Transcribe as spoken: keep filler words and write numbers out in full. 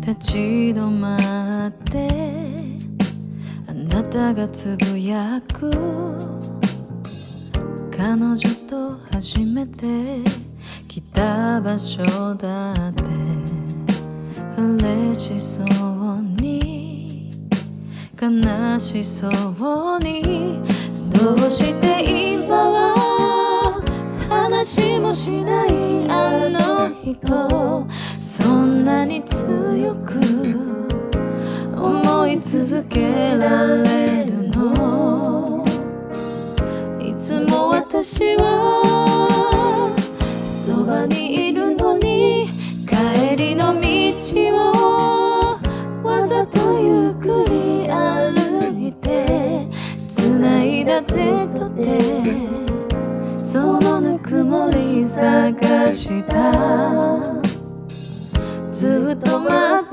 立ち止まってあなたがつぶやく彼女と初めて来た場所だって嬉しそうに悲しそうにどうして今は話もしないあの人そんなに強く思い続けられるのいつも私はそばにいるのに帰りの道をわざとゆっくり歩いて繋いだ手と手そのぬくもり探したずっと待って